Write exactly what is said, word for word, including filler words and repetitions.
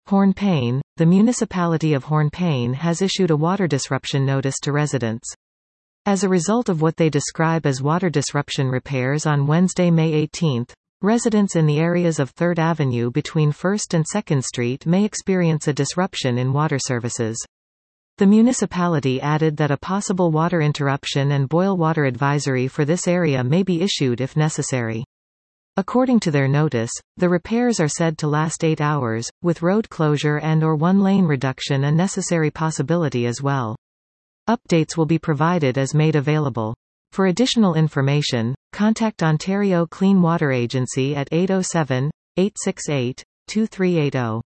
Hornepayne, the municipality of Hornepayne has issued a water disruption notice to residents. As a result of what they describe as water disruption repairs on Wednesday, May eighteenth, residents in the areas of third Avenue between first and second Street may experience a disruption in water services. The municipality added that a possible water interruption and boil water advisory for this area may be issued if necessary. According to their notice, the repairs are said to last eight hours, with road closure and or one-lane reduction a necessary possibility as well. Updates will be provided as made available. For additional information, contact Ontario Clean Water Agency at eight oh seven, eight six eight, two three eight oh.